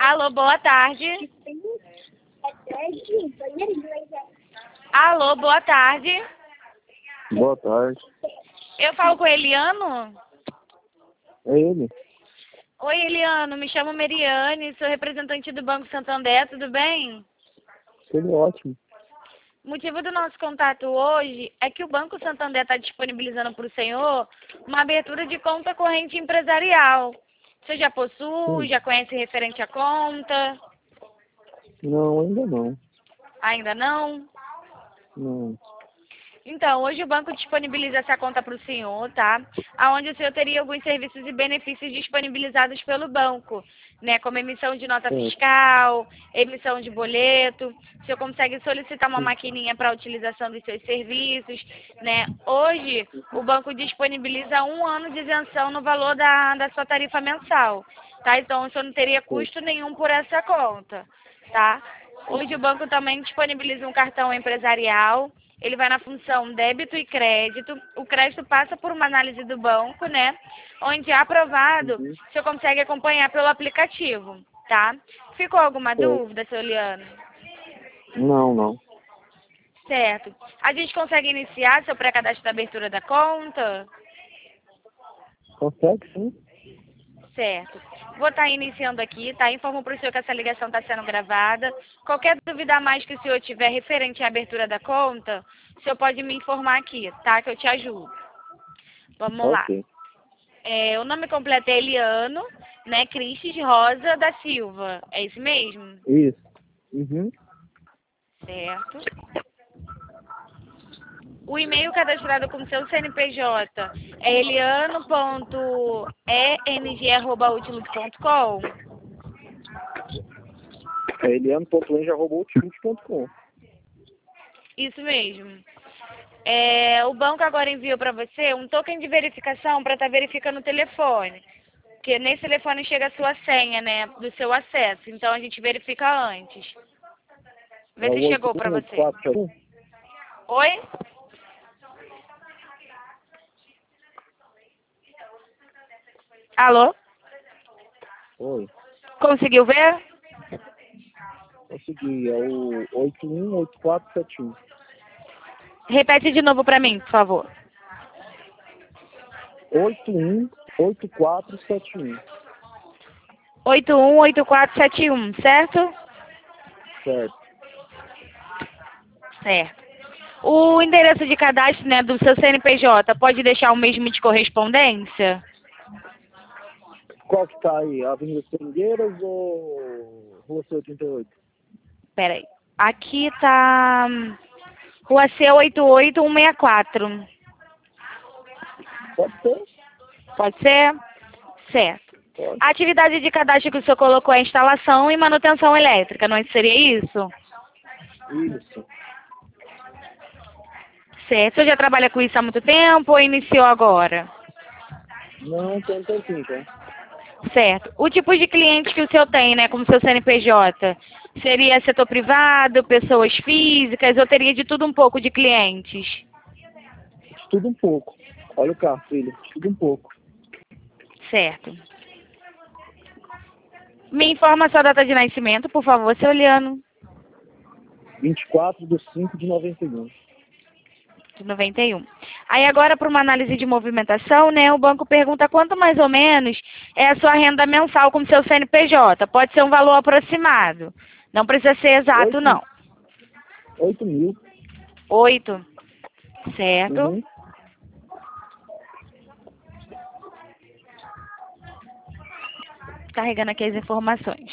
Alô, boa tarde. Alô, boa tarde. Boa tarde. Eu falo com o Eliano? É ele? Oi, Eliano, me chamo Meriane, sou representante do Banco Santander, tudo bem? Tudo ótimo. O motivo do nosso contato hoje é que o Banco Santander está disponibilizando para o senhor uma abertura de conta corrente empresarial. Você já possui, Sim. já conhece referente à conta? Não, ainda não. Ainda não? Não. Então, hoje o banco disponibiliza essa conta para o senhor, tá? Aonde o senhor teria alguns serviços e benefícios disponibilizados pelo banco, né? Como emissão de nota Sim. fiscal, emissão de boleto. O senhor consegue solicitar uma Sim. maquininha para a utilização dos seus serviços, né? Hoje, o banco disponibiliza 1 ano de isenção no valor da sua tarifa mensal, tá? Então, o senhor não teria custo nenhum por essa conta, tá? Hoje o banco também disponibiliza um cartão empresarial. Ele vai na função débito e crédito. O crédito passa por uma análise do banco, né? Onde é aprovado, Uhum. o senhor consegue acompanhar pelo aplicativo, tá? Ficou alguma Certo. dúvida, seu Liano? Não. Certo. A gente consegue iniciar seu pré-cadastro da abertura da conta? Consegue sim? Certo. Vou estar iniciando aqui, tá? Informo para o senhor que essa ligação está sendo gravada. Qualquer dúvida a mais que o senhor tiver referente à abertura da conta, o senhor pode me informar aqui, tá? Que eu te ajudo. Vamos lá. Ok. O nome completo é Eliano, né? Cristes Rosa da Silva. É isso mesmo? Isso. Uhum. Certo. O e-mail cadastrado com seu CNPJ é eliano.eng@outlook.com. É eliano.lenja@outlook.com. Isso mesmo. O banco agora enviou para você um token de verificação para estar verificando o telefone. Porque nesse telefone chega a sua senha, né? Do seu acesso. Então a gente verifica antes. Vê É se o chegou para você. 818471? Oi? Alô? Oi. Conseguiu ver? Consegui. É o 818471. Repete de novo para mim, por favor. 818471. 818471, certo? Certo. Certo. O endereço de cadastro, né, do seu CNPJ, pode deixar o mesmo de correspondência? Qual que tá aí? Avenida Seringueiras ou Rua C88? Pera aí. Aqui tá Rua C88164. Pode ser? Pode ser? Certo. Pode. A atividade de cadastro que o senhor colocou é instalação e manutenção elétrica, não seria isso? Isso. Certo. O senhor já trabalha com isso há muito tempo ou iniciou agora? Não, tem um tempinho, tá? Certo. O tipo de cliente que o senhor tem, né, como seu CNPJ, seria setor privado, pessoas físicas, ou teria de tudo um pouco de clientes? Estuda um pouco. Olha o carro, filho. Estuda um pouco. Certo. Me informa a sua data de nascimento, por favor, seu Liano. 24/5/91. De 91. Aí agora, para uma análise de movimentação, né, o banco pergunta quanto mais ou menos é a sua renda mensal com seu CNPJ. Pode ser um valor aproximado. Não precisa ser exato, não. 8.000. 8. Certo. Uhum. Carregando aqui as informações.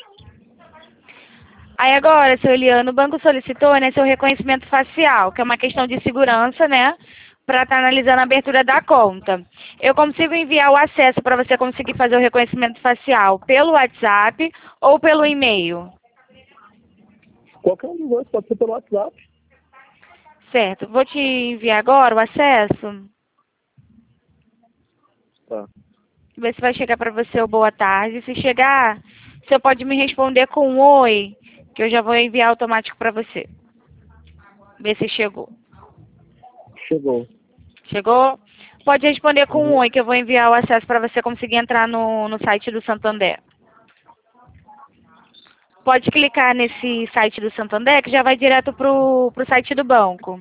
Aí agora, seu Eliano, o banco solicitou, né, seu reconhecimento facial, que é uma questão de segurança, né, para estar analisando a abertura da conta. Eu consigo enviar o acesso para você conseguir fazer o reconhecimento facial pelo WhatsApp ou pelo e-mail? Qualquer um dos dois, pode ser pelo WhatsApp. Certo. Vou te enviar agora o acesso. Tá. Ver se vai chegar para você o boa tarde. Se chegar, você pode me responder com um oi, que eu já vou enviar automático para você. Ver se chegou. Chegou. Chegou? Pode responder com um Uhum. oi, que eu vou enviar o acesso para você conseguir entrar no site do Santander. pode clicar nesse site do Santander que já vai direto pro site do banco.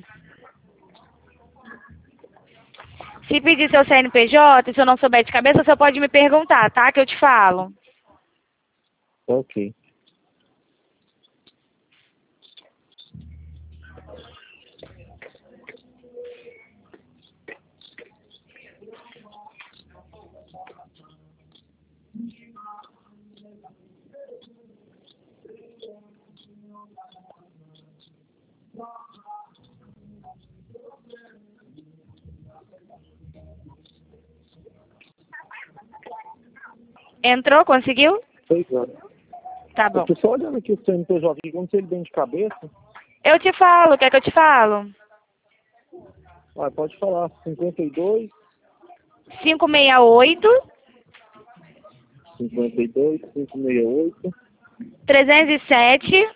Se pedir seu CNPJ, se eu não souber de cabeça, você pode me perguntar, tá? Que eu te falo. Ok. Entrou? Conseguiu? Pois é. Tá Eu bom. tô só olhando aqui o CNPJ aqui, como se ele bem de cabeça. Eu te falo, quer que eu te falo? Pode falar. 52, 568 52, 568, 307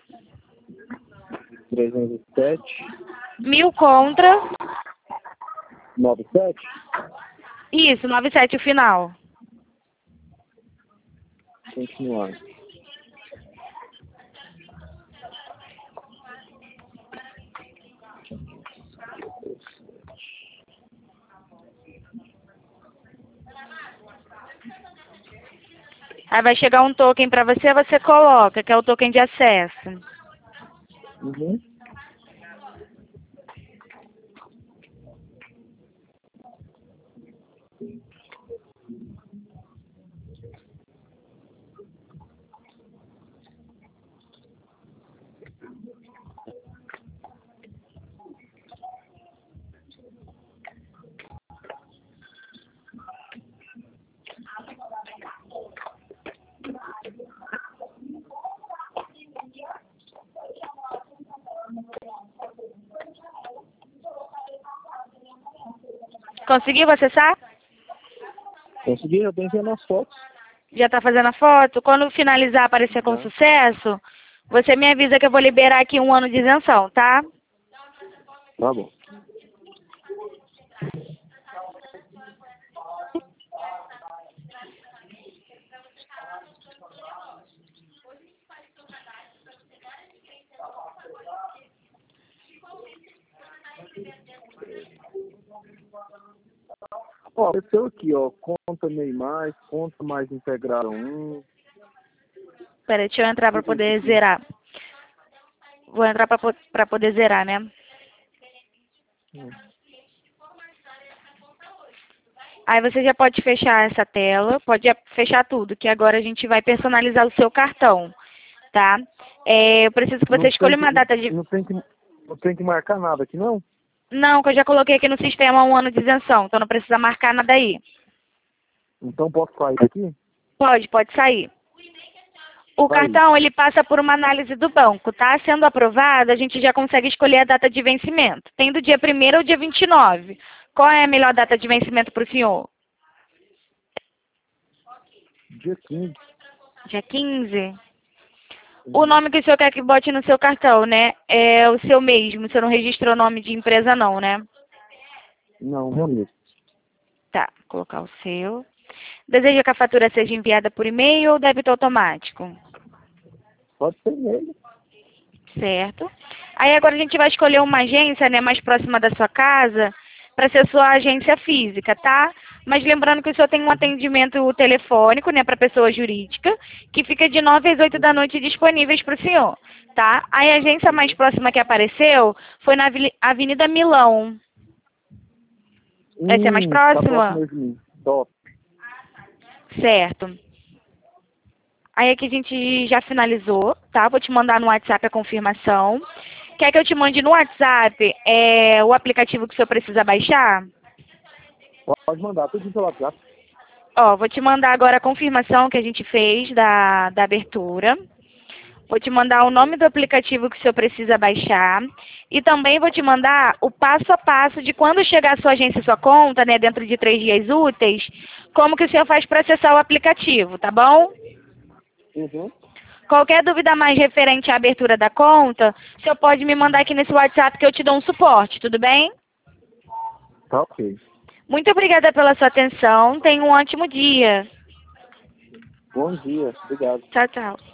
307, 1000 contra. 97. Isso, 97 o final. Continuar. Aí vai chegar um token para você, você coloca, que é o token de acesso. Uhum. Conseguiu acessar? Consegui, eu tenho que ver nas fotos. Já tá fazendo a foto? Quando finalizar aparecer com Já. sucesso, você me avisa que eu vou liberar aqui 1 ano de isenção, tá? Tá bom. Ó, apareceu aqui, ó, conta Neymar, conta mais integrada 1. Pera aí, deixa eu entrar para poder zerar. Vou entrar para poder zerar, né? Aí você já pode fechar essa tela, pode fechar tudo, que agora a gente vai personalizar o seu cartão, tá? Eu preciso que você escolha uma data de... Não tem que marcar nada aqui, não? Não, que eu já coloquei aqui no sistema 1 ano de isenção, então não precisa marcar nada aí. Então posso sair daqui? Pode sair. O Vai. cartão, ele passa por uma análise do banco, tá? Sendo aprovado, a gente já consegue escolher a data de vencimento. Tem do dia 1º ao dia 29. Qual é a melhor data de vencimento para o senhor? Dia 15. Dia 15? O nome que o senhor quer que bote no seu cartão, né? É o seu mesmo. O senhor não registrou nome de empresa, não, né? Não, meu amigo. Tá, vou colocar o seu. Deseja que a fatura seja enviada por e-mail ou débito automático? Pode ser nele. Certo. Aí agora a gente vai escolher uma agência, né, mais próxima da sua casa, para ser sua agência física, tá? Mas lembrando que o senhor tem um atendimento telefônico, né, para pessoa jurídica, que fica de 9 às 8 da noite disponíveis para o senhor, tá? Aí a agência mais próxima que apareceu foi na Avenida Milão. Essa é mais Tá próxima? próximo de mim. Top. Certo. Aí aqui a gente já finalizou, tá? Vou te mandar no WhatsApp a confirmação. Quer que eu te mande no WhatsApp o aplicativo que o senhor precisa baixar? Pode mandar tudo pelo WhatsApp. Ó, vou te mandar agora a confirmação que a gente fez da abertura. Vou te mandar o nome do aplicativo que o senhor precisa baixar. E também vou te mandar o passo a passo de quando chegar a sua agência e sua conta, né, dentro de 3 dias úteis, como que o senhor faz para acessar o aplicativo, tá bom? Uhum. Qualquer dúvida mais referente à abertura da conta, o senhor pode me mandar aqui nesse WhatsApp que eu te dou um suporte, tudo bem? Tá ok. Muito obrigada pela sua atenção. Tenha um ótimo dia. Bom dia. Obrigado. Tchau, tchau.